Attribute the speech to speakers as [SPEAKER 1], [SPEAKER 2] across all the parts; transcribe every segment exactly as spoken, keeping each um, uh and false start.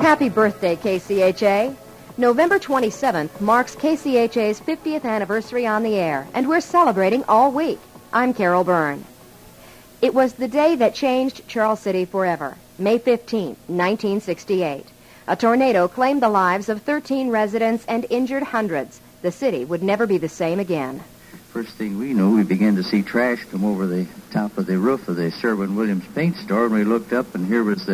[SPEAKER 1] Happy birthday, K C H A. November twenty-seventh marks K C H A's fiftieth anniversary on the air, and we're celebrating all week. I'm Carol Byrne. It was the day that changed Charles City forever, May fifteenth, nineteen sixty-eight. A tornado claimed the lives of thirteen residents and injured hundreds. The city would never be the same again.
[SPEAKER 2] First thing we knew, we began to see trash come over the top of the roof of the Sherwin-Williams paint store, and we looked up, and here was the,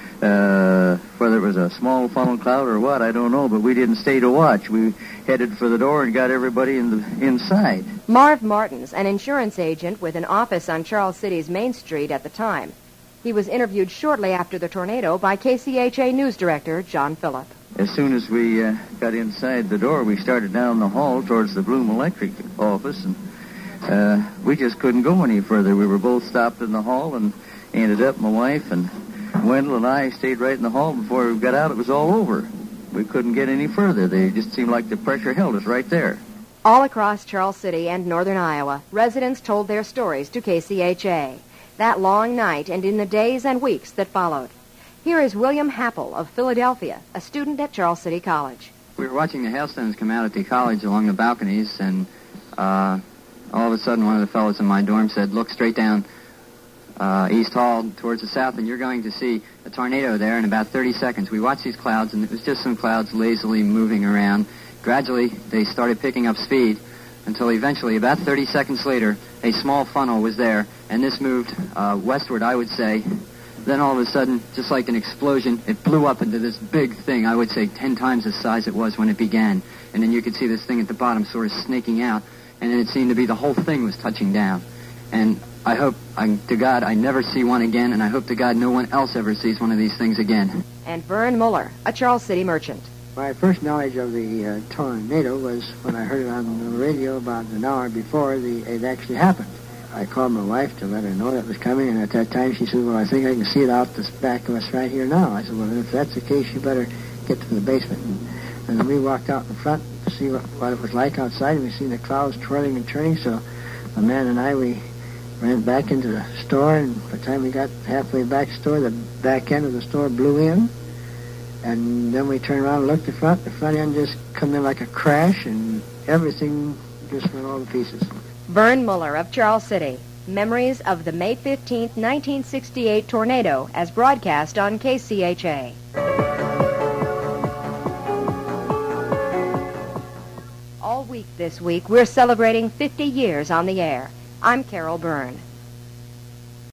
[SPEAKER 2] uh, whether it was a small funnel cloud or what, I don't know, but we didn't stay to watch. We headed for the door and got everybody in the inside.
[SPEAKER 1] Marv Martins, an insurance agent with an office on Charles City's Main Street at the time. He was interviewed shortly after the tornado by K C H A News Director John Phillip.
[SPEAKER 2] As soon as we uh, got inside the door, we started down the hall towards the Bloom Electric office, and uh, we just couldn't go any further. We were both stopped in the hall and ended up, my wife and Wendell and I stayed right in the hall. Before we got out, it was all over. We couldn't get any further. They just seemed like the pressure held us right there.
[SPEAKER 1] All across Charles City and northern Iowa, residents told their stories to K C H A. That long night and in the days and weeks that followed. Here is William Happel of Philadelphia, a student at Charles City College.
[SPEAKER 3] We were watching the hailstones come out at the college along the balconies, and uh, all of a sudden one of the fellows in my dorm said, "Look straight down uh, East Hall towards the south, and you're going to see a tornado there in about thirty seconds. We watched these clouds, and it was just some clouds lazily moving around. Gradually, they started picking up speed until eventually, about thirty seconds later, a small funnel was there, and this moved uh, westward, I would say. Then all of a sudden, just like an explosion, it blew up into this big thing, I would say ten times the size it was when it began. And then you could see this thing at the bottom sort of snaking out, and then it seemed to be the whole thing was touching down. And I hope, I, to God, I never see one again, and I hope to God no one else ever sees one of these things again."
[SPEAKER 1] And Vern Muller, a Charles City merchant.
[SPEAKER 4] My first knowledge of the uh, tornado was when I heard it on the radio about an hour before the, it actually happened. I called my wife to let her know that was coming, and at that time she said, "Well, I think I can see it out the back of us right here now." I said, "Well, if that's the case, you better get to the basement." And, and then we walked out in front to see what, what it was like outside, and we seen the clouds twirling and turning, so my man and I, we ran back into the store, and by the time we got halfway back to the store, the back end of the store blew in, and then we turned around and looked at the front. The front end just come in like a crash, and everything just went all to pieces.
[SPEAKER 1] Vern Muller of Charles City. Memories of the May fifteenth, nineteen sixty-eight tornado as broadcast on K C H A. All week this week, we're celebrating fifty years on the air. I'm Carol Byrne.